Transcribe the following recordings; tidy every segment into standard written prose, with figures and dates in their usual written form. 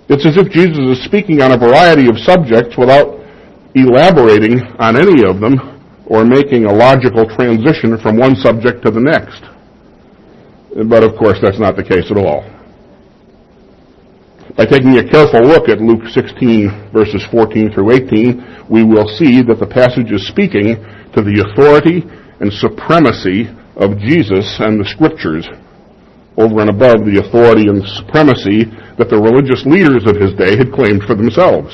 It's as if Jesus is speaking on a variety of subjects without elaborating on any of them or making a logical transition from one subject to the next. But of course, that's not the case at all. By taking a careful look at Luke 16, verses 14 through 18, we will see that the passage is speaking to the authority and supremacy of Jesus and the Scriptures over and above the authority and supremacy that the religious leaders of his day had claimed for themselves.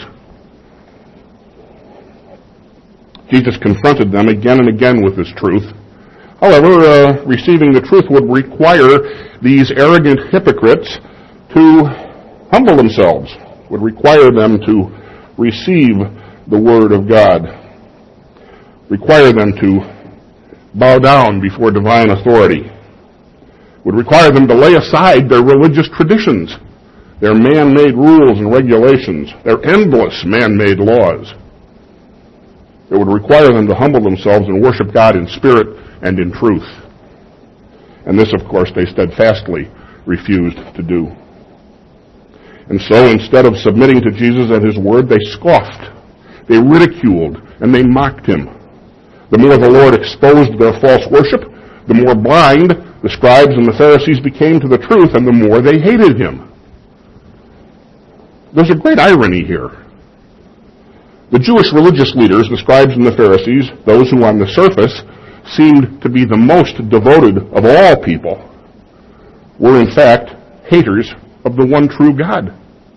Jesus confronted them again and again with this truth. However, receiving the truth would require these arrogant hypocrites to humble themselves, would require them to receive the Word of God, require them to bow down before divine authority, would require them to lay aside their religious traditions, their man-made rules and regulations, their endless man-made laws. It would require them to humble themselves and worship God in spirit and in truth. And this, of course, they steadfastly refused to do. And so, instead of submitting to Jesus and His Word, they scoffed, they ridiculed, and they mocked Him. The more the Lord exposed their false worship, the more blind the scribes and the Pharisees became to the truth, and the more they hated Him. There's a great irony here. The Jewish religious leaders, the scribes and the Pharisees, those who on the surface seemed to be the most devoted of all people, were in fact haters of the one true God.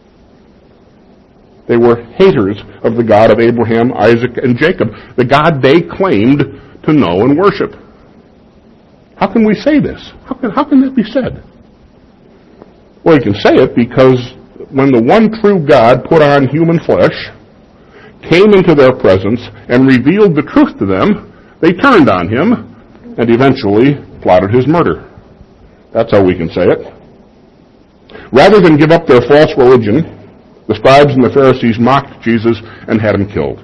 They were haters of the God of Abraham, Isaac, and Jacob, the God they claimed to know and worship. How can we say this? How can that be said? Well, you can say it because when the one true God put on human flesh, came into their presence, and revealed the truth to them, they turned on Him and eventually plotted His murder. That's how we can say it. Rather than give up their false religion, the scribes and the Pharisees mocked Jesus and had Him killed.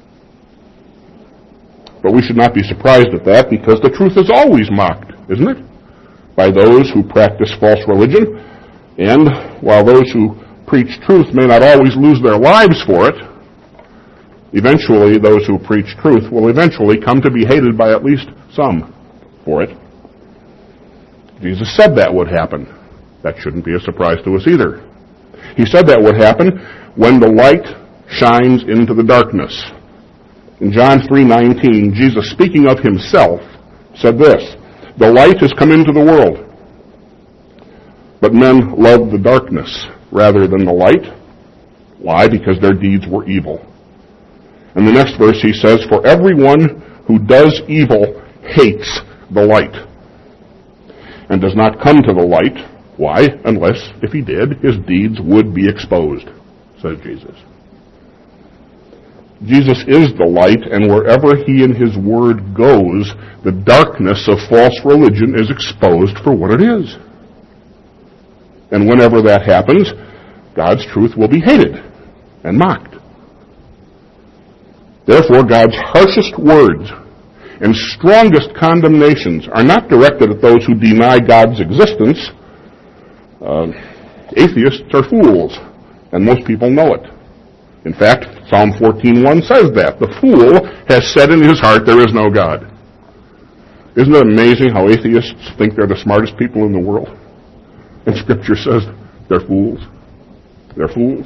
But we should not be surprised at that, because the truth is always mocked, isn't it? By those who practice false religion, and while those who preach truth may not always lose their lives for it, eventually those who preach truth will eventually come to be hated by at least some for it. Jesus said that would happen. That shouldn't be a surprise to us either. He said that would happen when the light shines into the darkness. In John 3:19, Jesus, speaking of Himself, said this, "The light has come into the world, but men loved the darkness rather than the light." Why? Because their deeds were evil. In the next verse He says, "For everyone who does evil hates the light, and does not come to the light." Why? Unless, if he did, his deeds would be exposed, says Jesus. Jesus is the light, and wherever He and His Word goes, the darkness of false religion is exposed for what it is. And whenever that happens, God's truth will be hated and mocked. Therefore, God's harshest words and strongest condemnations are not directed at those who deny God's existence. Atheists are fools, and most people know it. In fact, Psalm 14:1 says that. The fool has said in his heart, "There is no God." Isn't it amazing how atheists think they're the smartest people in the world? And Scripture says they're fools. They're fools.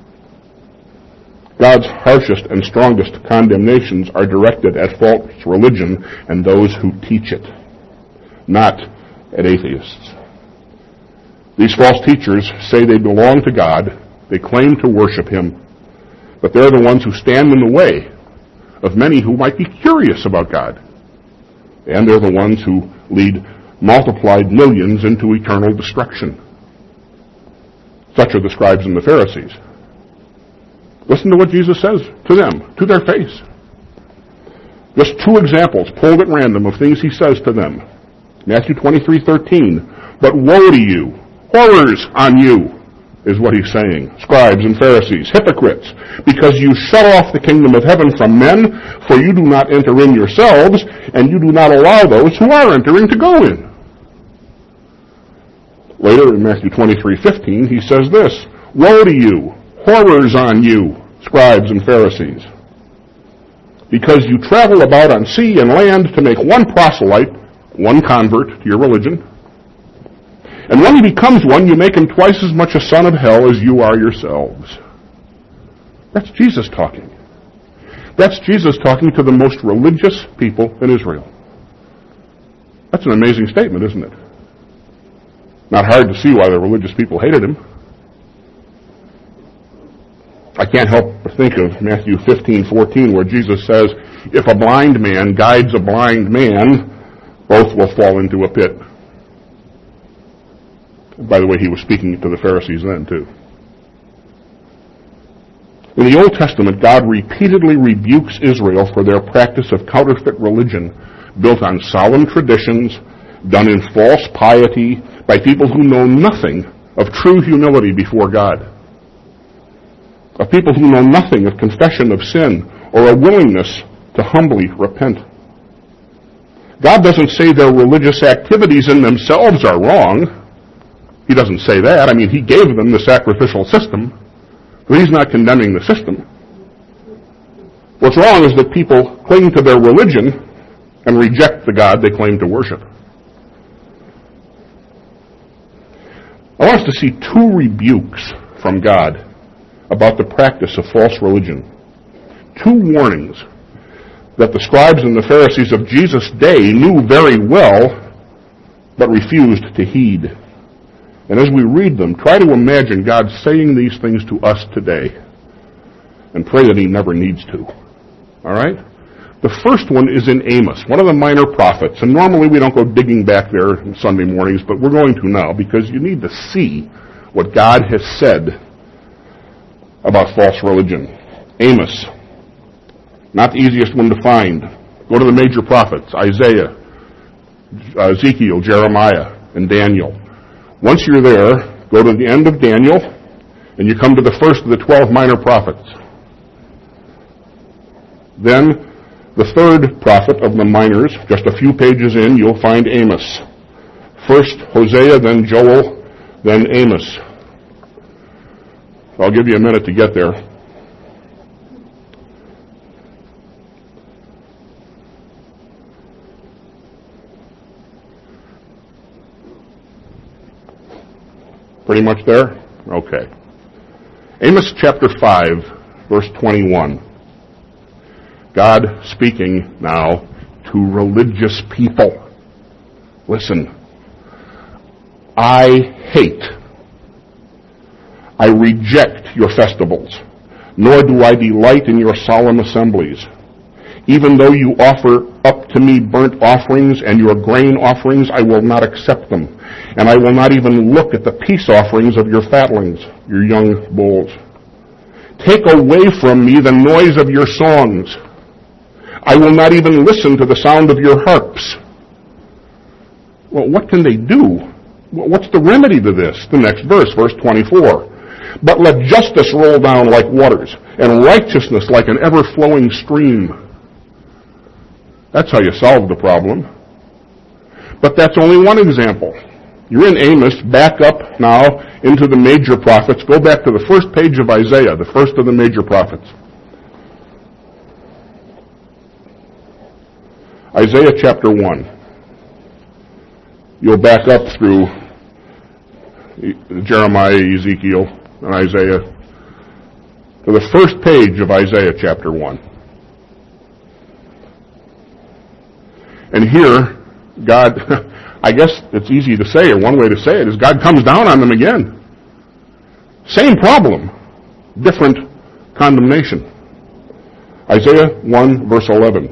God's harshest and strongest condemnations are directed at false religion and those who teach it, not at atheists. These false teachers say they belong to God, they claim to worship Him, but they're the ones who stand in the way of many who might be curious about God. And they're the ones who lead multiplied millions into eternal destruction. Such are the scribes and the Pharisees. Listen to what Jesus says to them, to their face. Just two examples pulled at random of things He says to them. Matthew 23:13, "But woe to you, horrors on you," is what He's saying. Scribes and Pharisees, hypocrites, because you shut off the kingdom of heaven from men, for you do not enter in yourselves, and you do not allow those who are entering to go in. Later in Matthew 23:15, He says this, Woe to you! Horrors on you, scribes and Pharisees! Because you travel about on sea and land to make one proselyte, one convert to your religion. And when he becomes one, you make him twice as much a son of hell as you are yourselves. That's Jesus talking. That's Jesus talking to the most religious people in Israel. That's an amazing statement, isn't it? Not hard to see why the religious people hated him. I can't help but think of Matthew 15:14, where Jesus says, if a blind man guides a blind man, both will fall into a pit. By the way, he was speaking to the Pharisees then, too. In the Old Testament, God repeatedly rebukes Israel for their practice of counterfeit religion built on solemn traditions, done in false piety by people who know nothing of true humility before God, of people who know nothing of confession of sin or a willingness to humbly repent. God doesn't say their religious activities in themselves are wrong. He doesn't say that. I mean, he gave them the sacrificial system, but he's not condemning the system. What's wrong is that people cling to their religion and reject the God they claim to worship. I want us to see two rebukes from God about the practice of false religion. Two warnings that the scribes and the Pharisees of Jesus' day knew very well, but refused to heed. And as we read them, try to imagine God saying these things to us today, and pray that he never needs to. All right? The first one is in Amos, one of the minor prophets. And normally we don't go digging back there on Sunday mornings, but we're going to now, because you need to see what God has said about false religion. Amos, not the easiest one to find. Go to the major prophets, Isaiah, Ezekiel, Jeremiah, and Daniel. Once you're there, go to the end of Daniel, and you come to the first of the 12 minor prophets. Then, the third prophet of the minors, just a few pages in, you'll find Amos. First Hosea, then Joel, then Amos. I'll give you a minute to get there. Pretty much there? Okay. Amos chapter 5, verse 21. God speaking now to religious people. Listen. I hate, I reject your festivals, nor do I delight in your solemn assemblies. Even though you offer up to me burnt offerings and your grain offerings, I will not accept them. And I will not even look at the peace offerings of your fatlings, your young bulls. Take away from me the noise of your songs. I will not even listen to the sound of your harps. Well, what can they do? What's the remedy to this? The next verse, verse 24. But let justice roll down like waters, and righteousness like an ever-flowing stream. That's how you solve the problem. But that's only one example. You're in Amos, back up now into the major prophets. Go back to the first page of Isaiah, the first of the major prophets. Isaiah chapter 1. You'll back up through Jeremiah, Ezekiel, and Isaiah to the first page of Isaiah chapter 1. And here, God, I guess it's easy to say, or one way to say it is God comes down on them again. Same problem, different condemnation. Isaiah 1, verse 11.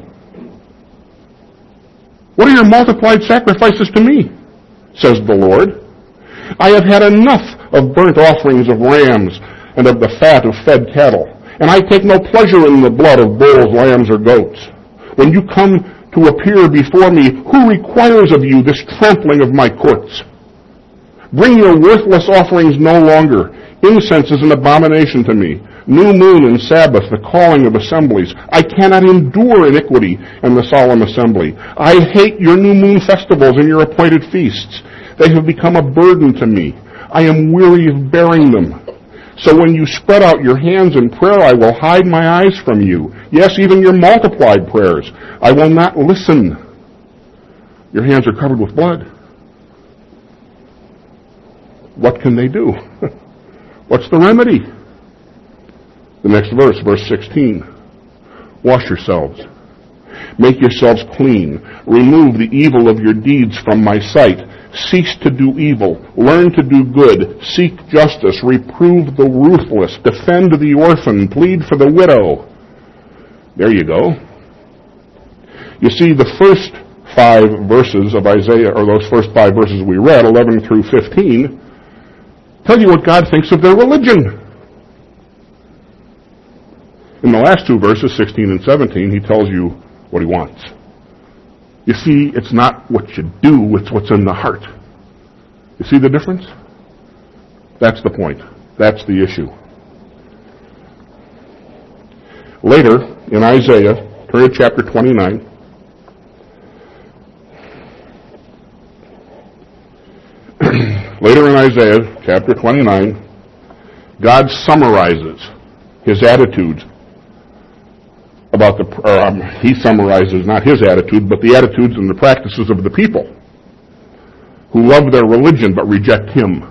What are your multiplied sacrifices to me, says the Lord? I have had enough of burnt offerings of rams and of the fat of fed cattle, and I take no pleasure in the blood of bulls, lambs, or goats. When you come to appear before me, who requires of you this trampling of my courts? Bring your worthless offerings no longer. Incense is an abomination to me. New moon and Sabbath, the calling of assemblies. I cannot endure iniquity and the solemn assembly. I hate your new moon festivals and your appointed feasts. They have become a burden to me. I am weary of bearing them. So when you spread out your hands in prayer, I will hide my eyes from you. Yes, even your multiplied prayers, I will not listen. Your hands are covered with blood. What can they do? What's the remedy? The next verse, verse 16. Wash yourselves. Make yourselves clean. Remove the evil of your deeds from my sight. Cease to do evil. Learn to do good. Seek justice. Reprove the ruthless. Defend the orphan. Plead for the widow. There you go. You see, the first 5 verses of Isaiah, or those first 5 verses we read, 11 through 15, tell you what God thinks of their religion. In the last 2 verses, 16 and 17, he tells you what he wants. You see, it's not what you do, it's what's in the heart. You see the difference? That's the point. That's the issue. Later, in Isaiah, turn to chapter 29. Later in Isaiah, chapter 29, God summarizes his attitudes about he summarizes not his attitude, but the attitudes and the practices of the people who love their religion but reject him.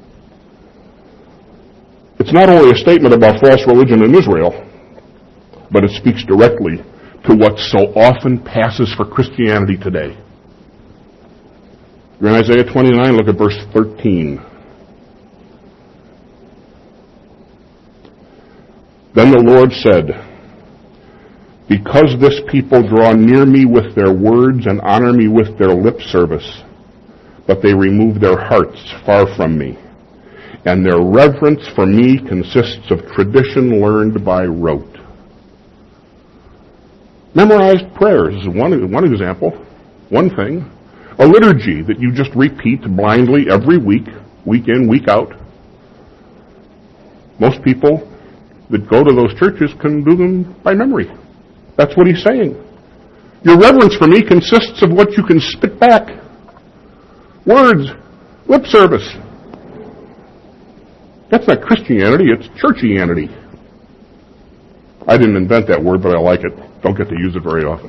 It's not only a statement about false religion in Israel, but it speaks directly to what so often passes for Christianity today. You're in Isaiah 29, look at verse 13. Then the Lord said, because this people draw near me with their words and honor me with their lip service, but they remove their hearts far from me, and their reverence for me consists of tradition learned by rote. Memorized prayers is one example, one thing. A liturgy that you just repeat blindly every week, week in, week out. Most people that go to those churches can do them by memory. That's what he's saying. Your reverence for me consists of what you can spit back. Words, lip service. That's not Christianity, it's churchianity. I didn't invent that word, but I like it. Don't get to use it very often.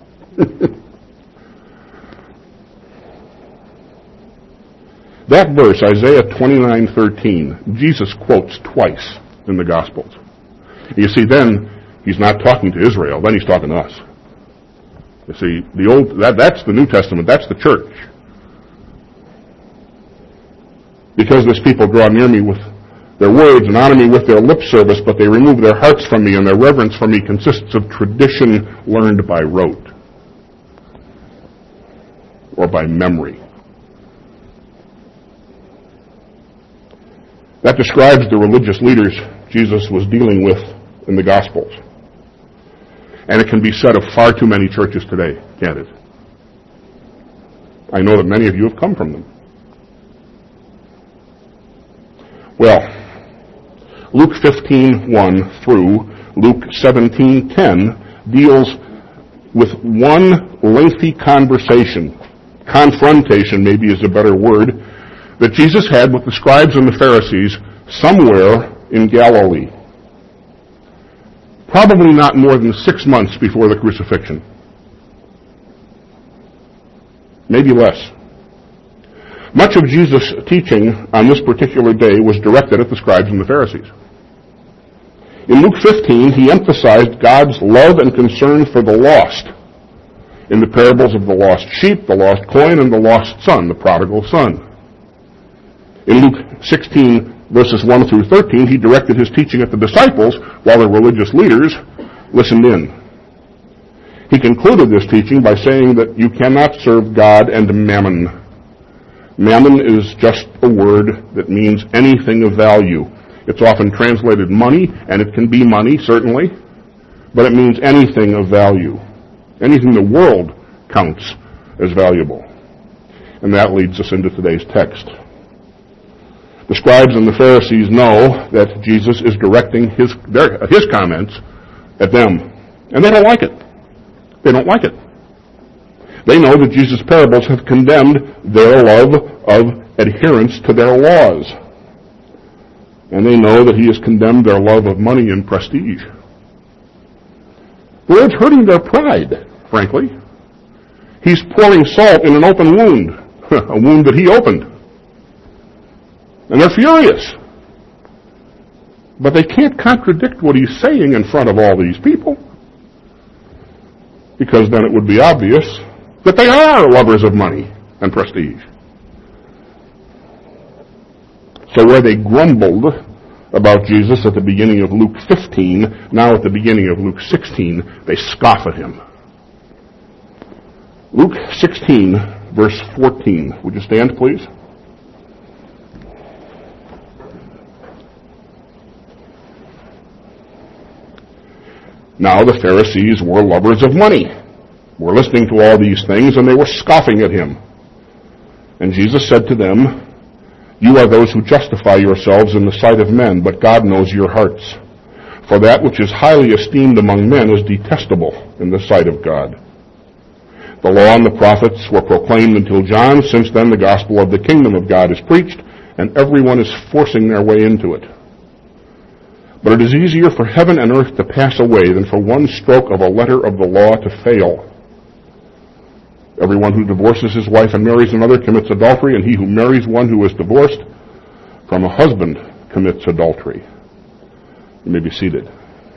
That verse, Isaiah 29:13, Jesus quotes twice in the Gospels. You see, then he's not talking to Israel, then he's talking to us. You see, that's the New Testament, that's the church. Because this people draw near me with their words and honor me with their lip service, but they remove their hearts from me, and their reverence for me consists of tradition learned by rote or by memory. That describes the religious leaders Jesus was dealing with in the Gospels. And it can be said of far too many churches today, can't it? I know that many of you have come from them. Well, Luke 15:1 through Luke 17:10 deals with one lengthy conversation, confrontation maybe is a better word, that Jesus had with the scribes and the Pharisees somewhere in Galilee. Probably not more than 6 months before the crucifixion. Maybe less. Much of Jesus' teaching on this particular day was directed at the scribes and the Pharisees. In Luke 15, he emphasized God's love and concern for the lost in the parables of the lost sheep, the lost coin, and the lost son, the prodigal son. In Luke 16, verses 1 through 13, he directed his teaching at the disciples while the religious leaders listened in. He concluded this teaching by saying that you cannot serve God and mammon. Mammon is just a word that means anything of value. It's often translated money, and it can be money, certainly, but it means anything of value. Anything the world counts as valuable. And that leads us into today's text. The scribes and the Pharisees know that Jesus is directing his comments at them. And they don't like it. They don't like it. They know that Jesus' parables have condemned their love of adherence to their laws. And they know that he has condemned their love of money and prestige. The Lord's hurting their pride, frankly. He's pouring salt in an open wound, a wound that he opened. And they're furious. But they can't contradict what he's saying in front of all these people, because then it would be obvious that they are lovers of money and prestige. So where they grumbled about Jesus at the beginning of Luke 15, now at the beginning of Luke 16, they scoff at him. Luke 16, verse 14. Would you stand, please? Now the Pharisees were lovers of money, were listening to all these things, and they were scoffing at him. And Jesus said to them, "You are those who justify yourselves in the sight of men, but God knows your hearts. For that which is highly esteemed among men is detestable in the sight of God. The law and the prophets were proclaimed until John. Since then the gospel of the kingdom of God is preached, and everyone is forcing their way into it. But it is easier for heaven and earth to pass away than for one stroke of a letter of the law to fail. Everyone who divorces his wife and marries another commits adultery, and he who marries one who is divorced from a husband commits adultery." You may be seated.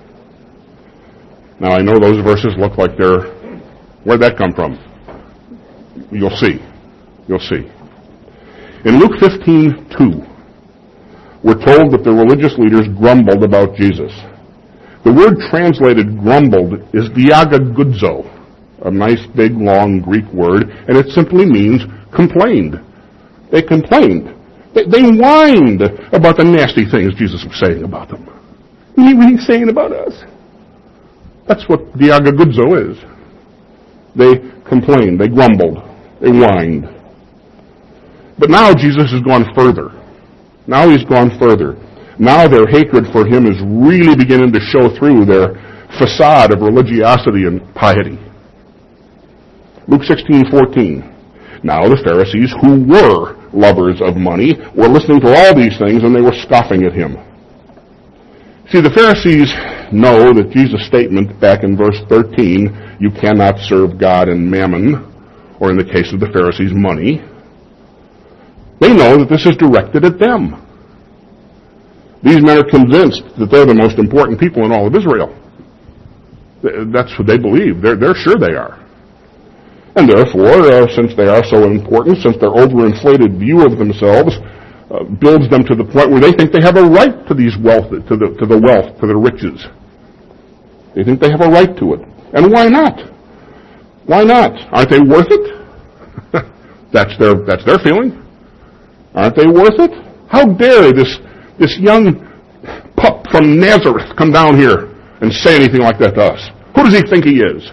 Now I know those verses look like where'd that come from? You'll see. You'll see. In Luke 15:2, we're told that the religious leaders grumbled about Jesus. The word translated grumbled is diagagudzo, a nice big long Greek word, and it simply means complained. They complained. They whined about the nasty things Jesus was saying about them. What are you saying about us? That's what diagagudzo is. They complained, they grumbled, they whined. But now Jesus has gone further. Now he's gone further. Now their hatred for him is really beginning to show through their facade of religiosity and piety. Luke 16:14. Now the Pharisees, who were lovers of money, were listening to all these things, and they were scoffing at him. See, the Pharisees know that Jesus' statement back in verse 13, "You cannot serve God and mammon," or in the case of the Pharisees, money, they know that this is directed at them. These men are convinced that they're the most important people in all of Israel. That's what they believe. They're sure they are. And therefore, since they are so important, since their overinflated view of themselves builds them to the point where they think they have a right to these wealth, to the wealth, to the riches. They think they have a right to it. And why not? Why not? Aren't they worth it? That's their feeling. Aren't they worth it? How dare this young pup from Nazareth come down here and say anything like that to us? Who does he think he is?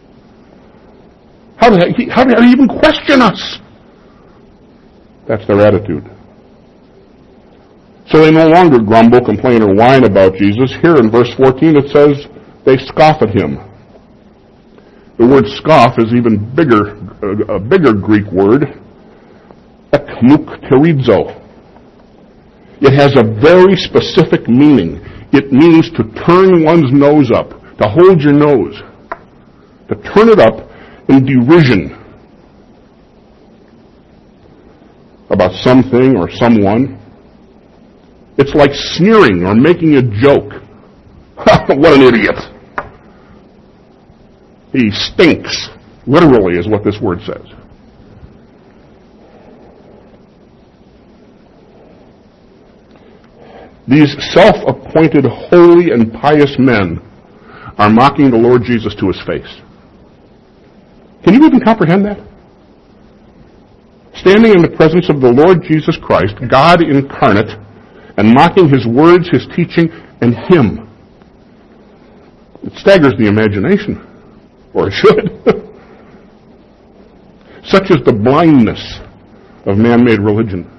How did he even question us? That's their attitude. So they no longer grumble, complain, or whine about Jesus. Here in verse 14 it says they scoff at him. The word scoff is even bigger, a bigger Greek word, ekmukterizo. It has a very specific meaning. It means to turn one's nose up, to hold your nose, to turn it up in derision about something or someone. It's like sneering or making a joke. What an idiot. He stinks, literally, is what this word says. These self-appointed holy and pious men are mocking the Lord Jesus to his face. Can you even comprehend that? Standing in the presence of the Lord Jesus Christ, God incarnate, and mocking his words, his teaching, and him. It staggers the imagination. Or it should. Such is the blindness of man-made religion.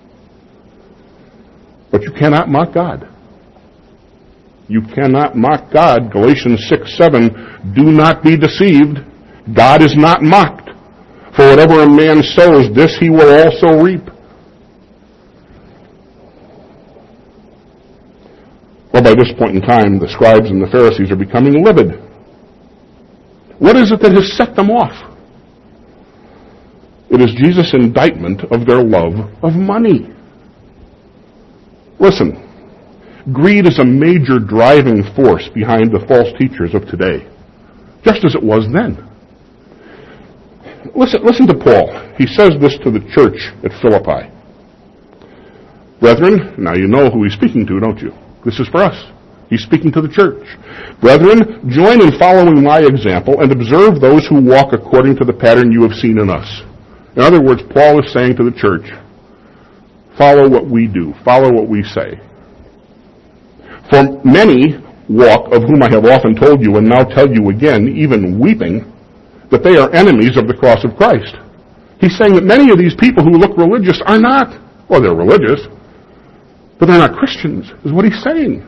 But you cannot mock God. You cannot mock God. Galatians 6:7, do not be deceived. God is not mocked. For whatever a man sows, this he will also reap. Well, by this point in time, the scribes and the Pharisees are becoming livid. What is it that has set them off? It is Jesus' indictment of their love of money. Listen, greed is a major driving force behind the false teachers of today, just as it was then. Listen to Paul. He says this to the church at Philippi. Brethren, now you know who he's speaking to, don't you? This is for us. He's speaking to the church. Brethren, join in following my example and observe those who walk according to the pattern you have seen in us. In other words, Paul is saying to the church, follow what we do. Follow what we say. For many walk, of whom I have often told you and now tell you again, even weeping, that they are enemies of the cross of Christ. He's saying that many of these people who look religious are not. Well, they're religious, but they're not Christians, is what he's saying.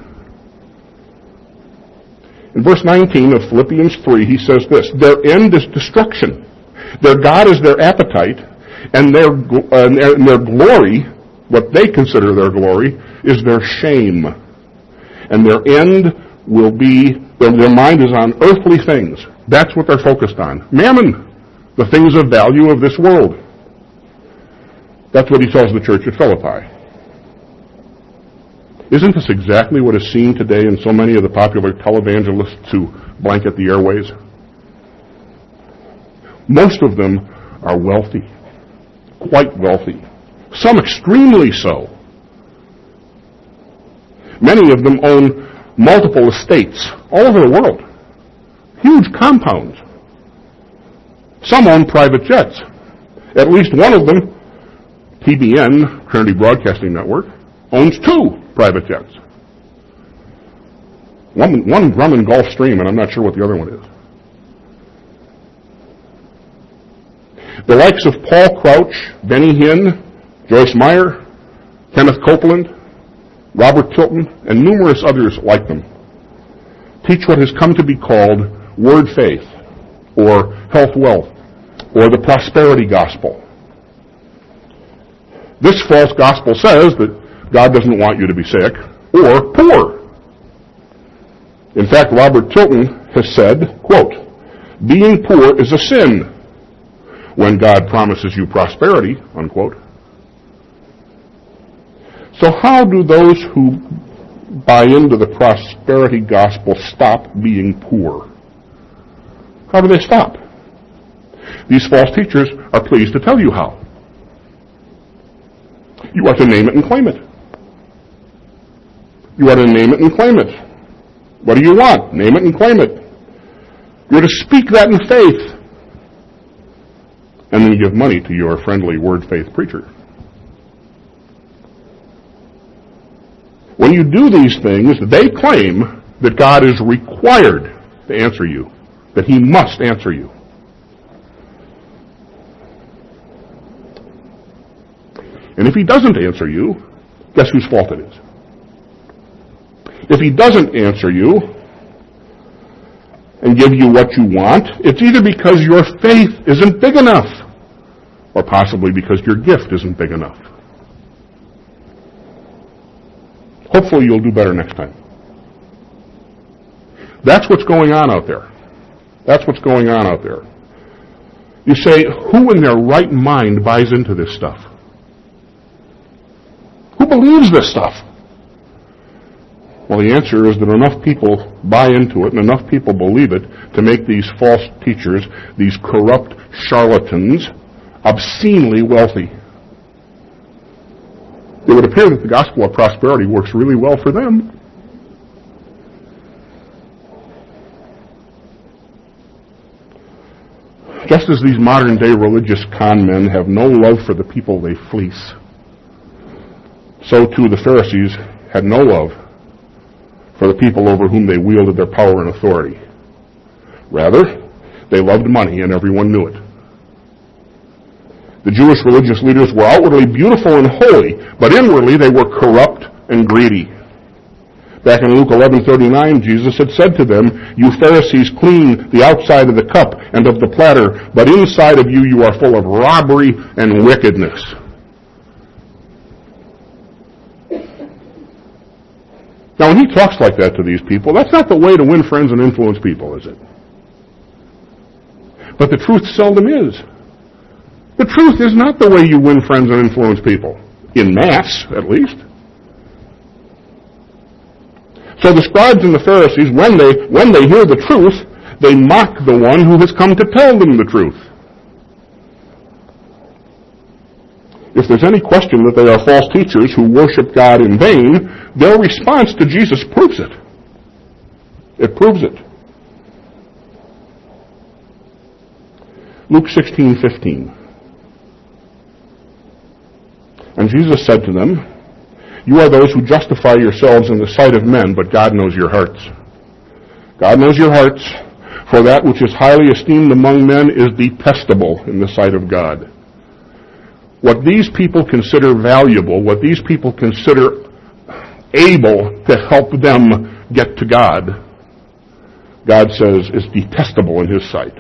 In verse 19 of Philippians 3, he says this, their end is destruction. Their God is their appetite, and their glory, what they consider their glory, is their shame. And their end will be, their mind is on earthly things. That's what they're focused on. Mammon, the things of value of this world. That's what he tells the church at Philippi. Isn't this exactly what is seen today in so many of the popular televangelists who blanket the airways? Most of them are wealthy, quite wealthy, some extremely so. Many of them own multiple estates all over the world, huge compounds. Some own private jets. At least one of them, TBN, Trinity Broadcasting Network, owns 2 private jets. One Grumman Gulfstream, and I'm not sure what the other one is. The likes of Paul Crouch, Benny Hinn, Joyce Meyer, Kenneth Copeland, Robert Tilton, and numerous others like them teach what has come to be called word faith, or health wealth, or the prosperity gospel. This false gospel says that God doesn't want you to be sick or poor. In fact, Robert Tilton has said, quote, being poor is a sin when God promises you prosperity, unquote. So how do those who buy into the prosperity gospel stop being poor? How do they stop? These false teachers are pleased to tell you how. You are to name it and claim it. You are to name it and claim it. What do you want? Name it and claim it. You're to speak that in faith. And then give money to your friendly word faith preacher. When you do these things, they claim that God is required to answer you, that He must answer you. And if He doesn't answer you, guess whose fault it is? If He doesn't answer you and give you what you want, it's either because your faith isn't big enough, or possibly because your gift isn't big enough. Hopefully you'll do better next time. That's what's going on out there. That's what's going on out there. You say, who in their right mind buys into this stuff? Who believes this stuff? Well, the answer is that enough people buy into it and enough people believe it to make these false teachers, these corrupt charlatans, obscenely wealthy. It would appear that the gospel of prosperity works really well for them. Just as these modern-day religious con men have no love for the people they fleece, so too the Pharisees had no love for the people over whom they wielded their power and authority. Rather, they loved money, and everyone knew it. The Jewish religious leaders were outwardly beautiful and holy, but inwardly they were corrupt and greedy. Back in Luke 11:39, Jesus had said to them, you Pharisees clean the outside of the cup and of the platter, but inside of you, you are full of robbery and wickedness. Now, when he talks like that to these people, that's not the way to win friends and influence people, is it? But the truth seldom is. The truth is not the way you win friends and influence people. In mass, at least. So the scribes and the Pharisees, when they hear the truth, they mock the one who has come to tell them the truth. If there's any question that they are false teachers who worship God in vain, their response to Jesus proves it. It proves it. Luke 16:15. And Jesus said to them, "You are those who justify yourselves in the sight of men, but God knows your hearts. God knows your hearts, for that which is highly esteemed among men is detestable in the sight of God." What these people consider valuable, what these people consider able to help them get to God, God says is detestable in His sight.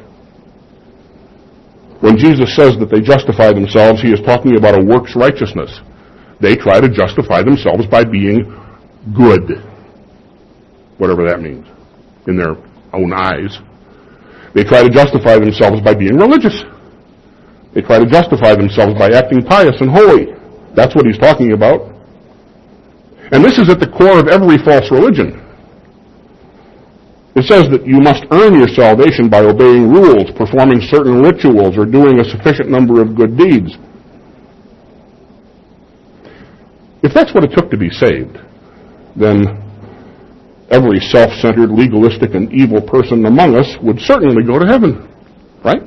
When Jesus says that they justify themselves, He is talking about a works righteousness. They try to justify themselves by being good, whatever that means, in their own eyes. They try to justify themselves by being religious. They try to justify themselves by acting pious and holy. That's what He's talking about. And this is at the core of every false religion. It says that you must earn your salvation by obeying rules, performing certain rituals, or doing a sufficient number of good deeds. If that's what it took to be saved, then every self-centered, legalistic, and evil person among us would certainly go to heaven, right?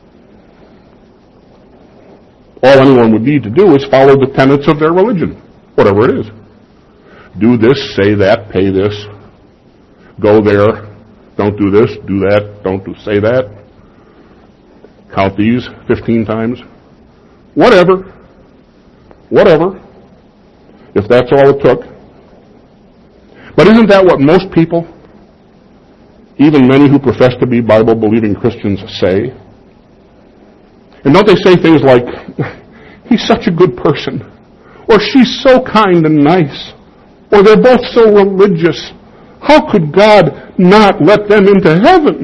All anyone would need to do is follow the tenets of their religion, whatever it is. Do this, say that, pay this, go there, don't do this, do that, don't say that, count these 15 times. Whatever, if that's all it took. But isn't that what most people, even many who profess to be Bible-believing Christians, say? And don't they say things like, "He's such a good person," or "She's so kind and nice," or "They're both so religious. How could God not let them into heaven?"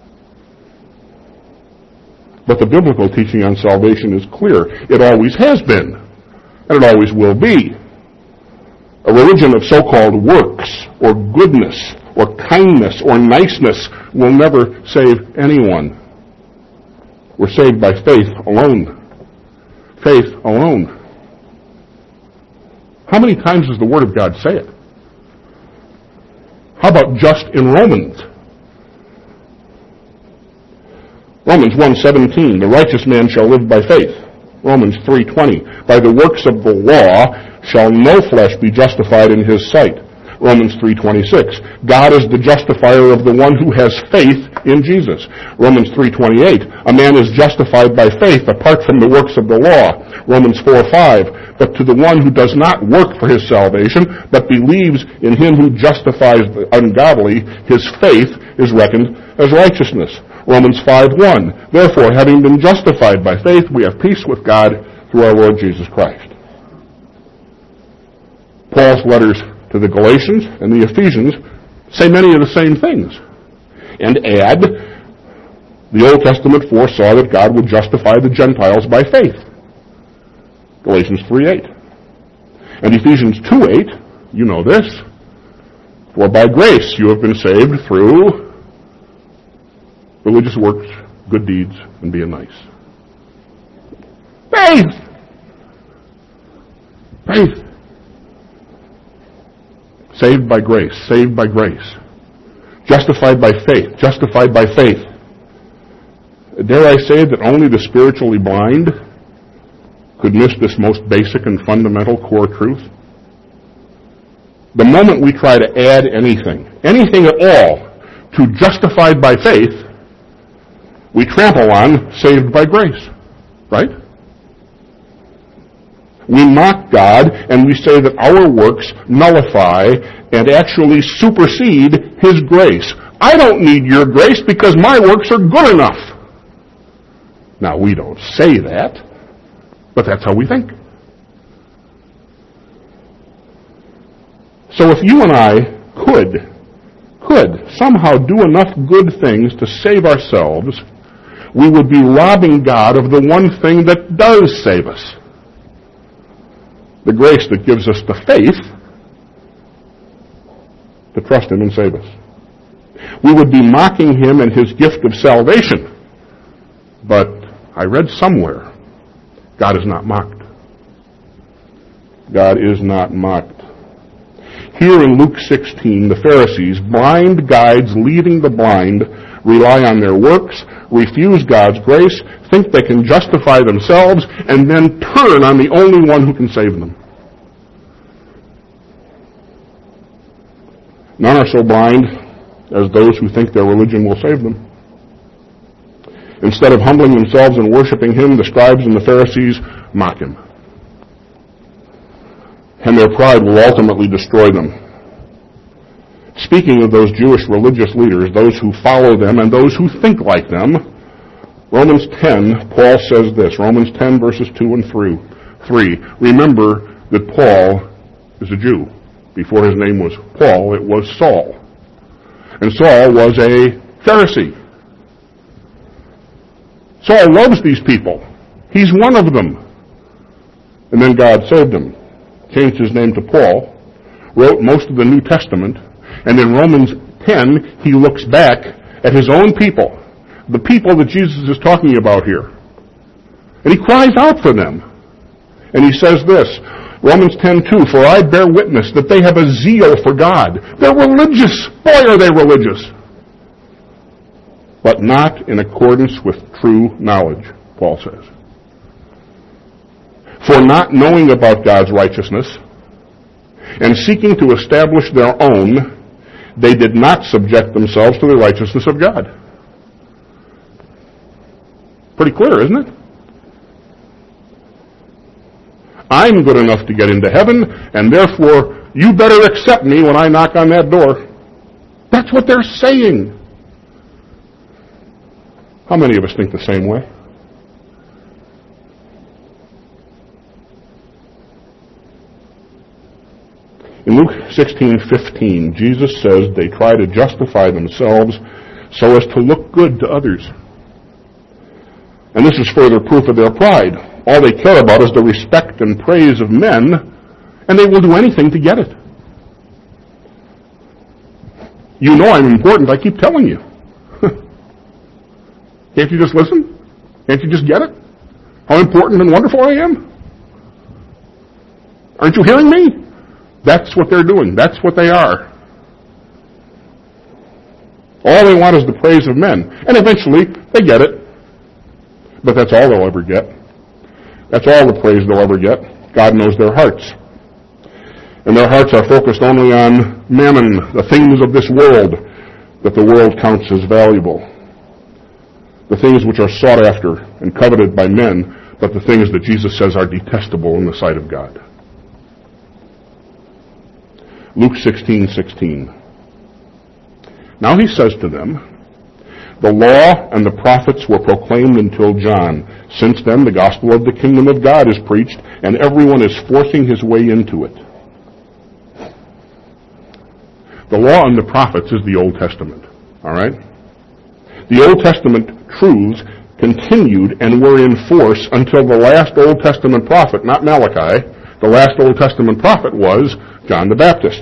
But the biblical teaching on salvation is clear. It always has been, and it always will be. A religion of so-called works, or goodness, or kindness, or niceness will never save anyone. We're saved by faith alone. Faith alone. How many times does the Word of God say it? How about just in Romans? Romans 1:17, "The righteous man shall live by faith." Romans 3:20, "By the works of the law shall no flesh be justified in his sight." Romans 3:26, "God is the justifier of the one who has faith in Jesus." Romans 3:28, "A man is justified by faith apart from the works of the law." Romans 4:5, "But to the one who does not work for his salvation, but believes in Him who justifies the ungodly, his faith is reckoned as righteousness." Romans 5:1, "Therefore, having been justified by faith, we have peace with God through our Lord Jesus Christ." Paul's letters to the Galatians and the Ephesians say many of the same things, and add, the Old Testament foresaw that God would justify the Gentiles by faith. Galatians 3:8. And Ephesians 2:8, you know this, "For by grace you have been saved through religious works, good deeds, and being nice." Faith! Faith. Saved by grace, saved by grace. Justified by faith, justified by faith. Dare I say that only the spiritually blind could miss this most basic and fundamental core truth? The moment we try to add anything at all, to justified by faith, we trample on saved by grace, right? We mock God and we say that our works nullify and actually supersede His grace. I don't need your grace because my works are good enough. Now, we don't say that, but that's how we think. So if you and I could somehow do enough good things to save ourselves, we would be robbing God of the one thing that does save us. The grace that gives us the faith to trust Him and save us. We would be mocking Him and His gift of salvation. But I read somewhere, God is not mocked. God is not mocked. Here in Luke 16, the Pharisees, blind guides leading the blind, rely on their works, refuse God's grace, think they can justify themselves, and then turn on the only one who can save them. None are so blind as those who think their religion will save them. Instead of humbling themselves and worshiping Him, the scribes and the Pharisees mock Him. And their pride will ultimately destroy them. Speaking of those Jewish religious leaders, those who follow them and those who think like them, Romans 10, Paul says this, Romans 10 verses 2 and 3. Remember that Paul is a Jew. Before his name was Paul, it was Saul. And Saul was a Pharisee. Saul loves these people. He's one of them. And then God saved him. Changed his name to Paul, wrote most of the New Testament, and in Romans 10, he looks back at his own people, the people that Jesus is talking about here. And he cries out for them. And he says this, Romans 10:2, for I bear witness that they have a zeal for God. They're religious. Boy, are they religious. But not in accordance with true knowledge, Paul says. For not knowing about God's righteousness and seeking to establish their own, they did not subject themselves to the righteousness of God. Pretty clear, isn't it? I'm good enough to get into heaven, and therefore you better accept me when I knock on that door. That's what they're saying. How many of us think the same way? In Luke 16:15, Jesus says they try to justify themselves so as to look good to others. And this is further proof of their pride. All they care about is the respect and praise of men, and they will do anything to get it. You know I'm important, I keep telling you. Can't you just listen? Can't you just get it? How important and wonderful I am? Aren't you hearing me? That's what they're doing. That's what they are. All they want is the praise of men. And eventually, they get it. But that's all they'll ever get. That's all the praise they'll ever get. God knows their hearts. And their hearts are focused only on mammon, the things of this world that the world counts as valuable. The things which are sought after and coveted by men, but the things that Jesus says are detestable in the sight of God. Luke 16:16. Now he says to them, the law and the prophets were proclaimed until John. Since then, the gospel of the kingdom of God is preached, and everyone is forcing his way into it. The law and the prophets is the Old Testament. All right? The Old Testament truths continued and were in force until the last Old Testament prophet, not Malachi. The last Old Testament prophet was John the Baptist.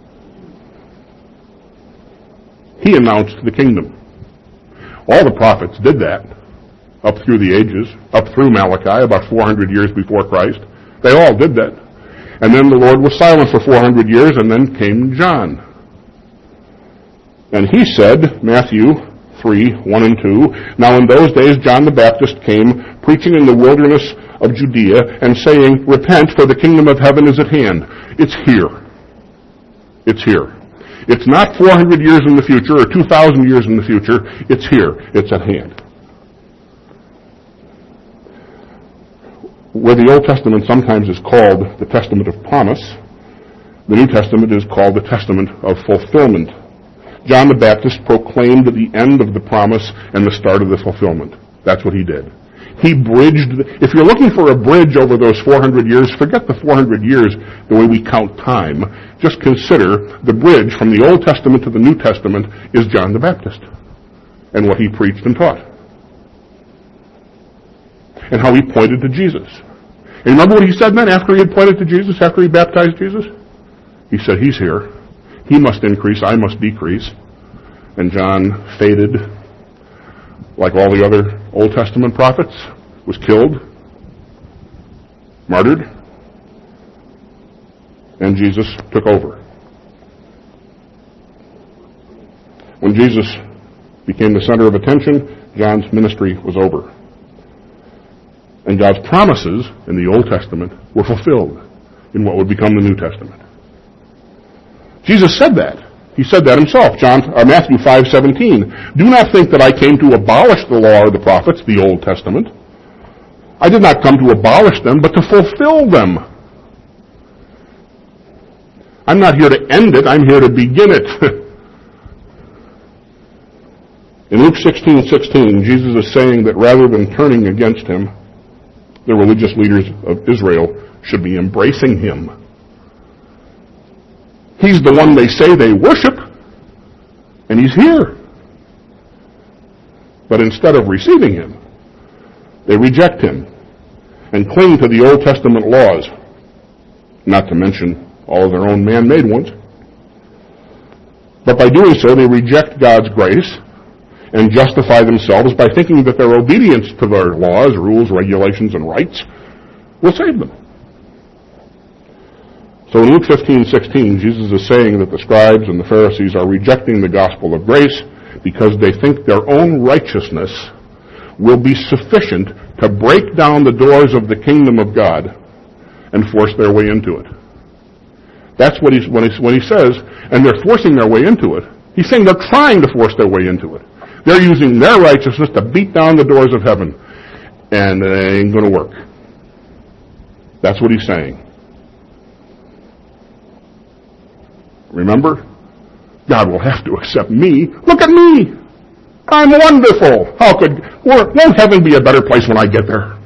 He announced the kingdom. All the prophets did that up through the ages, up through Malachi, about 400 years before Christ. They all did that. And then the Lord was silent for 400 years, and then came John. And he said, Matthew 3:1 and 2, now in those days John the Baptist came, preaching in the wilderness of Judea, and saying, repent, for the kingdom of heaven is at hand. It's here. It's here. It's not 400 years in the future or 2,000 years in the future. It's here. It's at hand. Where the Old Testament sometimes is called the Testament of Promise, the New Testament is called the Testament of Fulfillment. John the Baptist proclaimed the end of the promise and the start of the fulfillment. That's what he did. He bridged. If you're looking for a bridge over those 400 years, forget the 400 years the way we count time. Just consider the bridge from the Old Testament to the New Testament is John the Baptist and what he preached and taught. And how he pointed to Jesus. And remember what he said then after he had pointed to Jesus, after he baptized Jesus? He said, he's here. He must increase, I must decrease. And John faded like all the other Old Testament prophets, was killed, martyred, and Jesus took over. When Jesus became the center of attention, John's ministry was over. And God's promises in the Old Testament were fulfilled in what would become the New Testament. Jesus said that. He said that himself, Matthew 5:17. Do not think that I came to abolish the law or the prophets, the Old Testament. I did not come to abolish them, but to fulfill them. I'm not here to end it, I'm here to begin it. In Luke 16:16, Jesus is saying that rather than turning against him, the religious leaders of Israel should be embracing him. He's the one they say they worship, and he's here. But instead of receiving him, they reject him and cling to the Old Testament laws, not to mention all of their own man-made ones. But by doing so, they reject God's grace and justify themselves by thinking that their obedience to their laws, rules, regulations, and rights will save them. So in Luke 15:16, Jesus is saying that the scribes and the Pharisees are rejecting the gospel of grace because they think their own righteousness will be sufficient to break down the doors of the kingdom of God and force their way into it. That's what when he says, and they're forcing their way into it, he's saying they're trying to force their way into it. They're using their righteousness to beat down the doors of heaven, and it ain't going to work. That's what he's saying. Remember? God will have to accept me. Look at me! I'm wonderful! Won't heaven be a better place when I get there?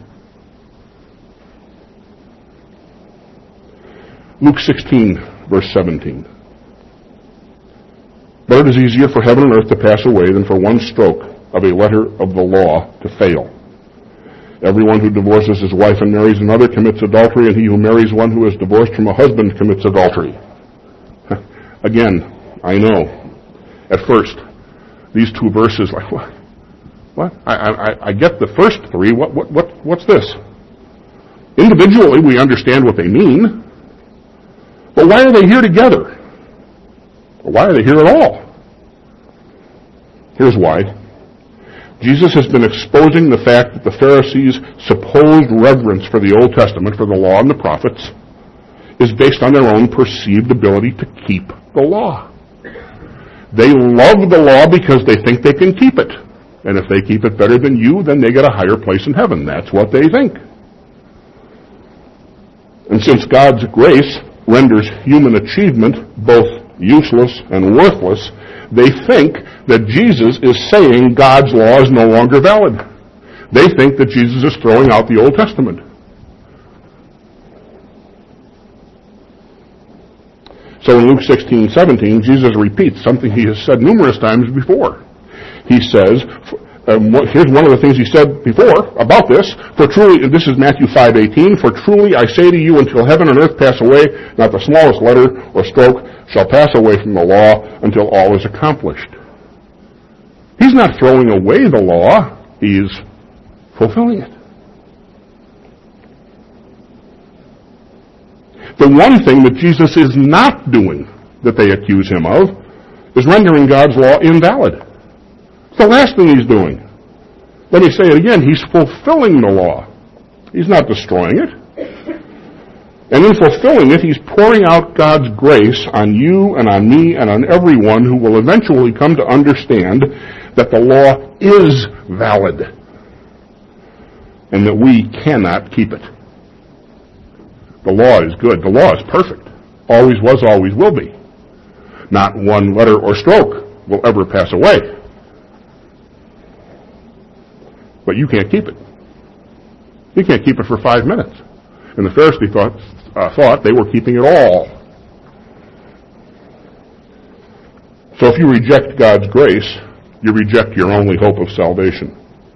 Luke 16, verse 17. But it is easier for heaven and earth to pass away than for one stroke of a letter of the law to fail. Everyone who divorces his wife and marries another commits adultery, and he who marries one who is divorced from a husband commits adultery. Again, I know, at first, these two verses, like, what? I get the first three. What's this? Individually, we understand what they mean, but why are they here together? Or why are they here at all? Here's why. Jesus has been exposing the fact that the Pharisees' supposed reverence for the Old Testament, for the law and the prophets, is based on their own perceived ability to keep the law. They love the law because they think they can keep it. And if they keep it better than you, then they get a higher place in heaven. That's what they think. And since God's grace renders human achievement both useless and worthless, they think that Jesus is saying God's law is no longer valid. They think that Jesus is throwing out the Old Testament. So in Luke 16:17, Jesus repeats something he has said numerous times before. He says, here's one of the things he said before about this, for truly, and this is Matthew 5:18, for truly I say to you, until heaven and earth pass away, not the smallest letter or stroke shall pass away from the law until all is accomplished. He's not throwing away the law, he's fulfilling it. The one thing that Jesus is not doing, that they accuse him of, is rendering God's law invalid. It's the last thing he's doing. Let me say it again, he's fulfilling the law. He's not destroying it. And in fulfilling it, he's pouring out God's grace on you and on me and on everyone who will eventually come to understand that the law is valid and that we cannot keep it. The law is good. The law is perfect. Always was, always will be. Not one letter or stroke will ever pass away. But you can't keep it. You can't keep it for 5 minutes. And the Pharisee thought they were keeping it all. So if you reject God's grace, you reject your only hope of salvation.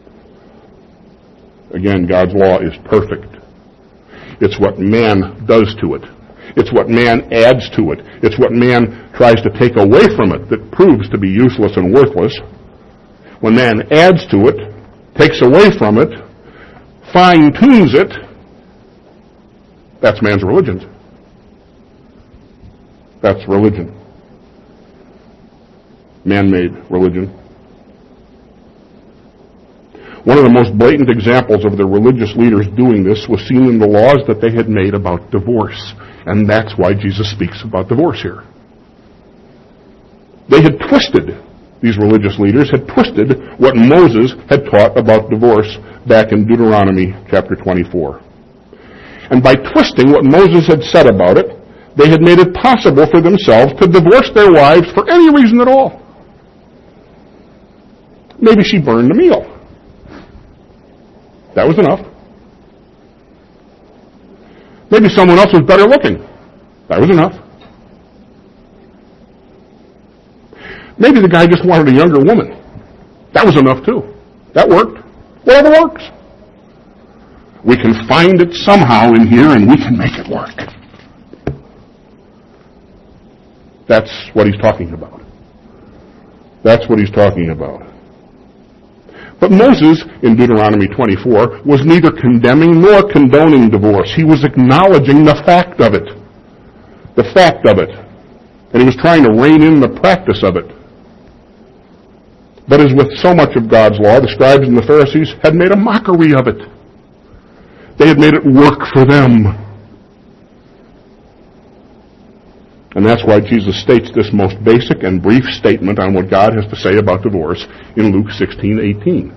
Again, God's law is perfect. It's what man does to it. It's what man adds to it. It's what man tries to take away from it that proves to be useless and worthless. When man adds to it, takes away from it, fine-tunes it, that's man's religion. That's religion. Man-made religion. One of the most blatant examples of the religious leaders doing this was seen in the laws that they had made about divorce. And that's why Jesus speaks about divorce here. They had twisted, these religious leaders had twisted what Moses had taught about divorce back in Deuteronomy chapter 24. And by twisting what Moses had said about it, they had made it possible for themselves to divorce their wives for any reason at all. Maybe she burned the meal. That was enough. Maybe someone else was better looking. That was enough. Maybe the guy just wanted a younger woman. That was enough too. That worked. Whatever works. We can find it somehow in here and we can make it work. That's what he's talking about. That's what he's talking about. But Moses, in Deuteronomy 24, was neither condemning nor condoning divorce. He was acknowledging the fact of it. The fact of it. And he was trying to rein in the practice of it. But as with so much of God's law, the scribes and the Pharisees had made a mockery of it. They had made it work for them. And that's why Jesus states this most basic and brief statement on what God has to say about divorce in Luke 16:18.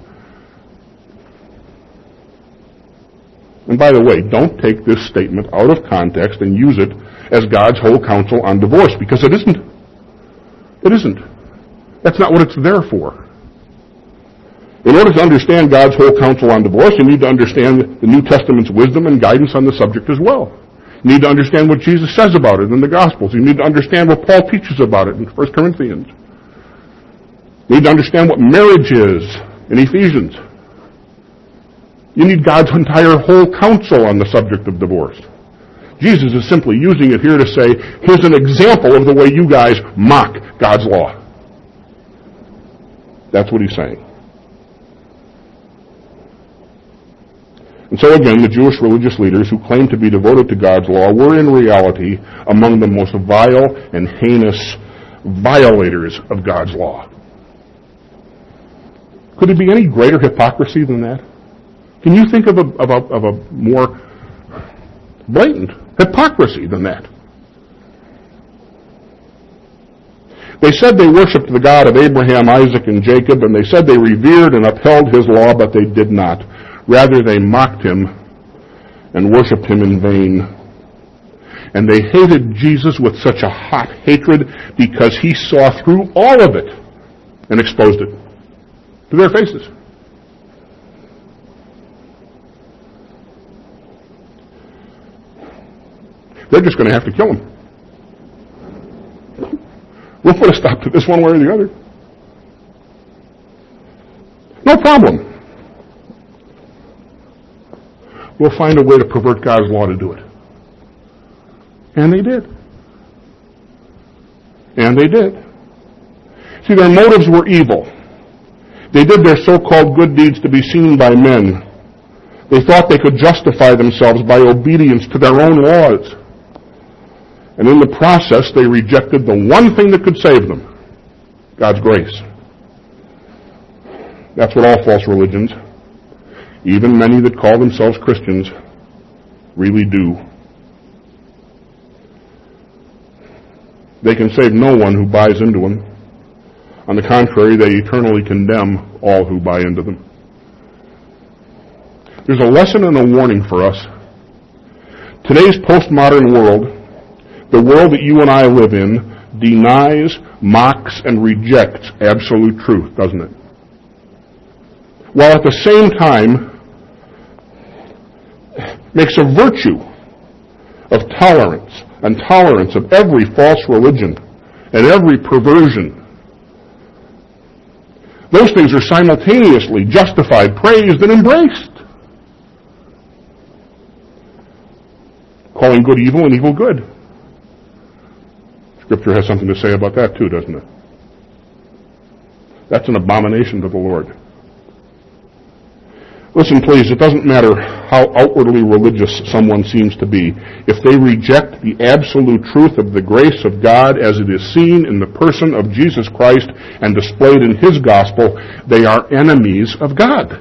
And by the way, don't take this statement out of context and use it as God's whole counsel on divorce, because it isn't. It isn't. That's not what it's there for. In order to understand God's whole counsel on divorce, you need to understand the New Testament's wisdom and guidance on the subject as well. You need to understand what Jesus says about it in the Gospels. You need to understand what Paul teaches about it in 1 Corinthians. You need to understand what marriage is in Ephesians. You need God's entire whole counsel on the subject of divorce. Jesus is simply using it here to say, here's an example of the way you guys mock God's law. That's what he's saying. And so again, the Jewish religious leaders who claimed to be devoted to God's law were in reality among the most vile and heinous violators of God's law. Could there be any greater hypocrisy than that? Can you think of a more blatant hypocrisy than that? They said they worshipped the God of Abraham, Isaac, and Jacob, and they said they revered and upheld his law, but they did not. Rather, they mocked him and worshipped him in vain. And they hated Jesus with such a hot hatred because he saw through all of it and exposed it to their faces. They're just going to have to kill him. We'll put a stop to this one way or the other. No problem. We'll find a way to pervert God's law to do it. And they did. And they did. See, their motives were evil. They did their so-called good deeds to be seen by men. They thought they could justify themselves by obedience to their own laws. And in the process, they rejected the one thing that could save them, God's grace. That's what all false religions, even many that call themselves Christians, really do. They can save no one who buys into them. On the contrary, they eternally condemn all who buy into them. There's a lesson and a warning for us. Today's postmodern world, the world that you and I live in, denies, mocks, and rejects absolute truth, doesn't it? While at the same time makes a virtue of tolerance and tolerance of every false religion and every perversion. Those things are simultaneously justified, praised, and embraced. Calling good evil and evil good. Scripture has something to say about that too, doesn't it? That's an abomination to the Lord. Listen, please, it doesn't matter how outwardly religious someone seems to be. If they reject the absolute truth of the grace of God as it is seen in the person of Jesus Christ and displayed in His gospel, they are enemies of God.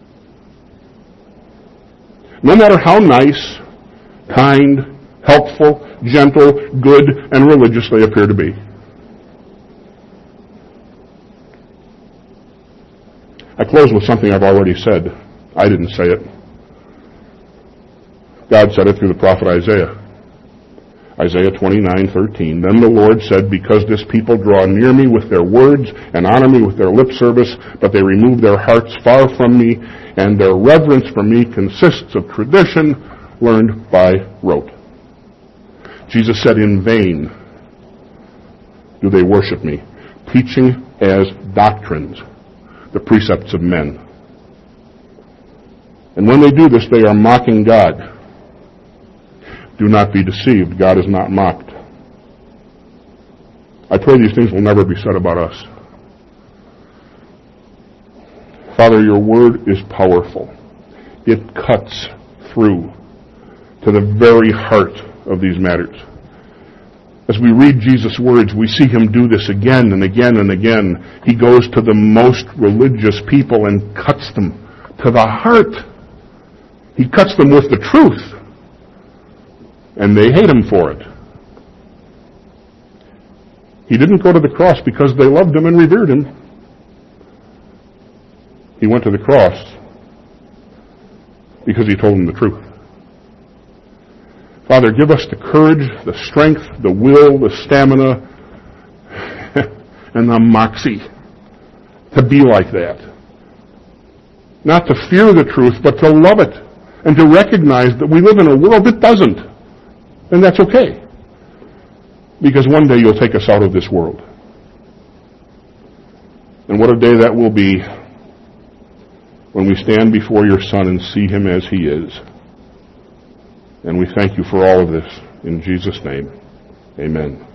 No matter how nice, kind, helpful, gentle, good, and religious they appear to be. I close with something I've already said. I didn't say it. God said it through the prophet Isaiah. Isaiah 29:13. Then the Lord said, because this people draw near me with their words and honor me with their lip service, but they remove their hearts far from me, and their reverence for me consists of tradition learned by rote. Jesus said, in vain do they worship me, teaching as doctrines the precepts of men. And when they do this, they are mocking God. Do not be deceived. God is not mocked. I pray these things will never be said about us. Father, your word is powerful. It cuts through to the very heart of these matters. As we read Jesus' words, we see him do this again and again and again. He goes to the most religious people and cuts them to the heart. He cuts them with the truth. And they hate him for it. He didn't go to the cross because they loved him and revered him. He went to the cross because he told them the truth. Father, give us the courage, the strength, the will, the stamina, and the moxie to be like that. Not to fear the truth, but to love it. And to recognize that we live in a world that doesn't. And that's okay. Because one day you'll take us out of this world. And what a day that will be when we stand before your Son and see him as he is. And we thank you for all of this. In Jesus' name, amen.